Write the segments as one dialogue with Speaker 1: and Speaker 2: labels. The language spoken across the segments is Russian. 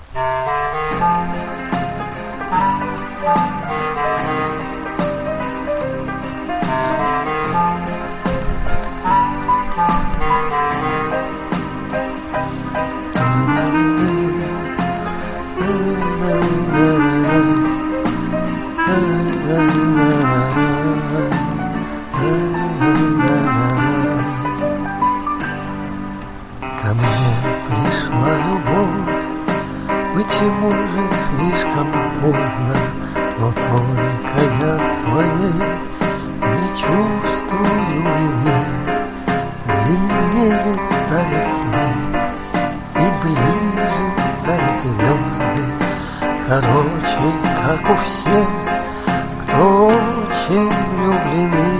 Speaker 1: Ко мне пришла любовь, почему же слишком поздно, но только я своей не чувствую вины. Длиннее стали сны, и ближе стали звезды, короче, как у всех, кто очень влюблены.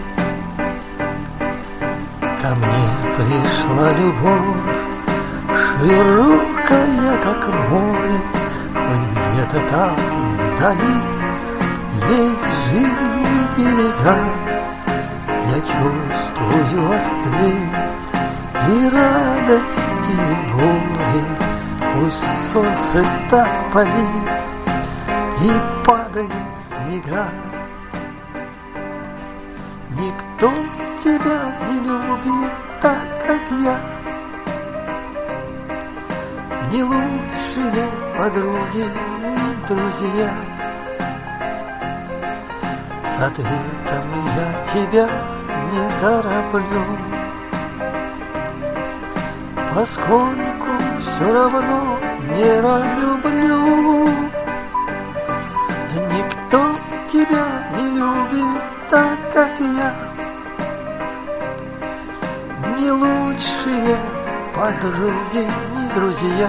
Speaker 1: Ко мне пришла любовь, широкая, как море, хоть где-то там вдали есть жизни берега. Я чувствую острее и радости, и горе. Пусть солнце так палит и падают снега. Никто тебя не любит так, как я. Ни лучшие подруги, ни друзья. С ответом я тебя не тороплю, поскольку все равно не разлюблю. Никто тебя не любит так, как я. Ни лучшие подруги, ни друзья.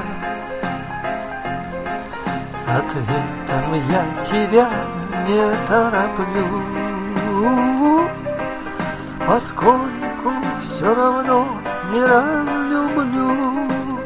Speaker 1: С ответом я тебя не тороплю, поскольку все равно не разлюблю.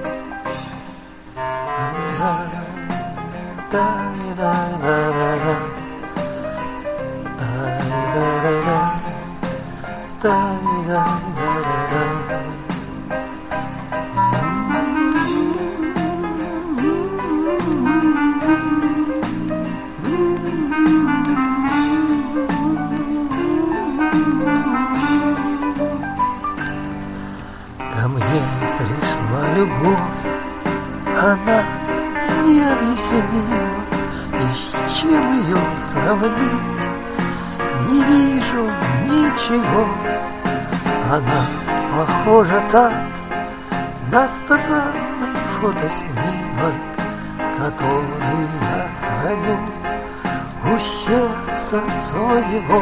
Speaker 1: Ко мне пришла любовь, она необъяснима, и с чем ее сравнить не вижу ничего. Она похожа так на странный фотоснимок, который я храню у сердца своего.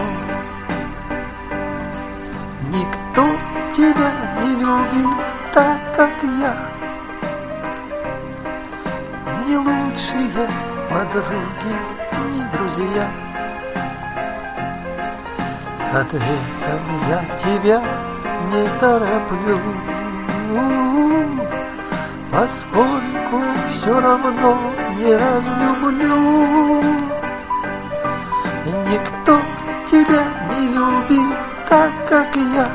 Speaker 1: Никто тебя не любит так, как я. Ни лучшие подруги, ни друзья. С ответом я тебя не тороплю, поскольку все равно не разлюблю. Никто тебя не любит так, как я.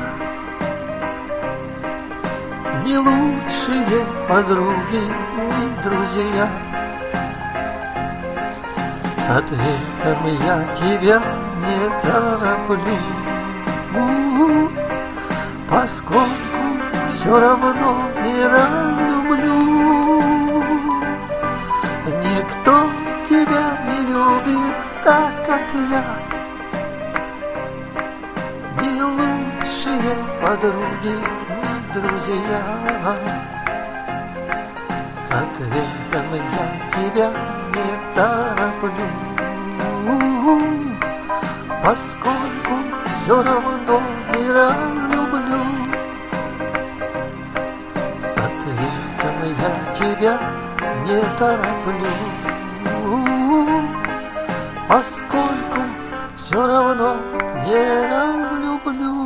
Speaker 1: Ни лучшие подруги, ни друзья. С ответом я тебя не тороплю, поскольку все равно не разлюблю. Никто тебя не любит так, как я. Ни лучшие подруги, ни друзья. С ответом я тебя не тороплю, поскольку все равно не разлюблю. С ответом я тебя не тороплю, поскольку все равно не разлюблю.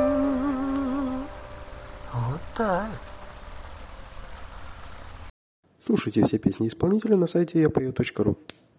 Speaker 1: Вот так.
Speaker 2: Слушайте все песни исполнителя на сайте yapoe.ru.